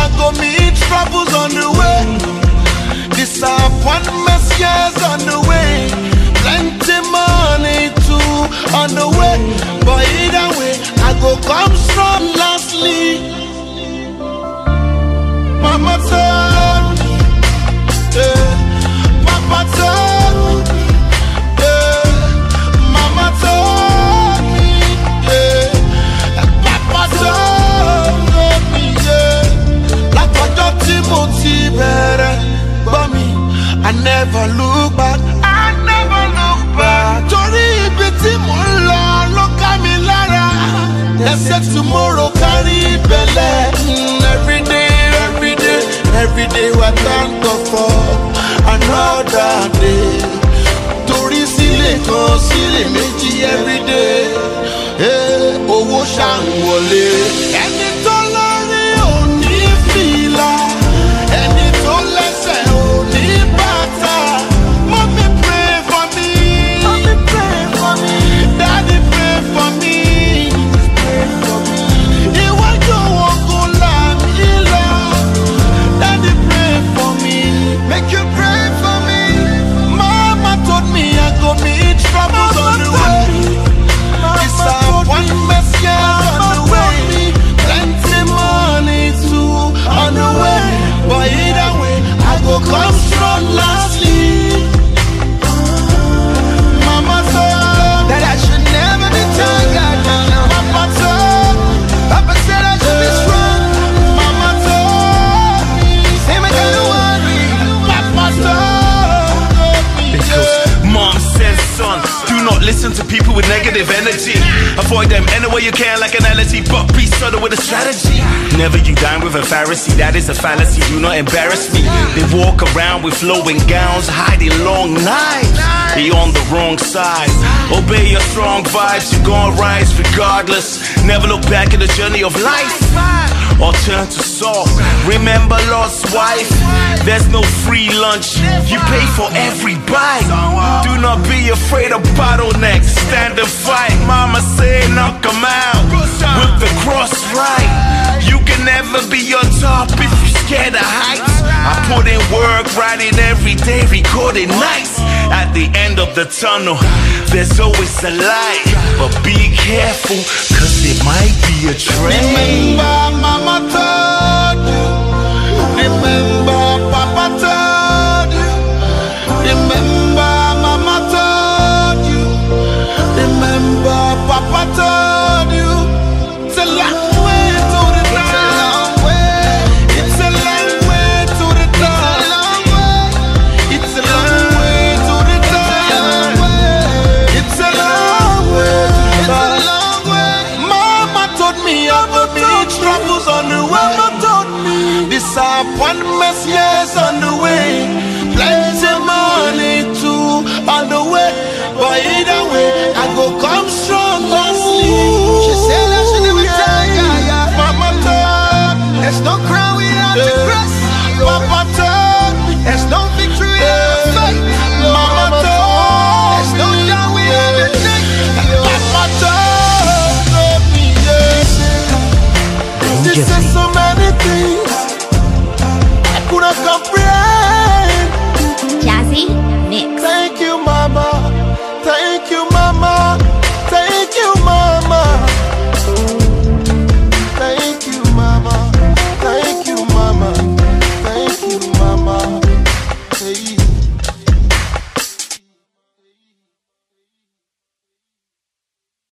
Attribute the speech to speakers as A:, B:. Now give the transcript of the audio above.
A: I go meet troubles on the way. Disappointments, years on the way. Plenty money too on the way. But either way, I go come strong lastly. Mama told me, yeah. Papa told me, yeah. Mama told me, yeah. Papa told me, yeah. Like a dirty motive, but me, I never look back. I never look back. Tori biti mola, look at me lara. They said tomorrow carry belle. Every day we thank God for another day. Tori sile kan sile meji every day. Owó ṣàǹwọlé. Ẹni tó lórí ò ní fìlà. Ẹni tó lẹ́sẹ̀ ò ní bàtà. Mommy pray for me. Mommy pray for me. Daddy pray for me. Pray for me. Iwájú ogun là mí lọ. Daddy pray for me. Make you pray for me. Mama told me I go meet troubles on the way. Disappointments, yeah, on the way. Plenty money too on the way. But either way, I go come strong lastly. Mama told that I should never be tired. Papa told, Papa said I should be strong. Mama told me, say me don't worry. Papa told me,
B: because mom says, son, do not listen to people with negative energy. Avoid them any way you can, like an allergy, but be subtle with a strategy. Never you dine with a Pharisee, that is a fallacy. Do not embarrass me. They walk around with flowing gowns, hiding long knives. Be on the wrong side. Obey your strong vibes, you're gonna rise regardless. Never look back at the journey of life or turn to salt. Remember Lot's wife, there's no free lunch. You pay for every bite. Do not be afraid of bottlenecks. Stand and fight. Mama say knock 'em out with the cross right. You can never be on top if you're scared of heights. I put in work, writing every day, recording nights. At the end of the tunnel, there's always a light. But be careful, cause it might be a train.
A: remember Mama told you. Remember Papa told you. Remember Mama told you. Remember Papa told you. It's a long way to the top. It's a long way to the top. It's a long way to the top. It's a long way to the top. Mama told me I go meet troubles on the way. Mama told me disappointments, yes, on the way. Plenty money too on the way. But either way, I go come strong lastly. She said I should never tired. Mama told me there's no crown without the cross. Papa told me there's no victory without fight. Mama told there's no down without the neck. Papa told me, yes. She said so many things I could not comprehend.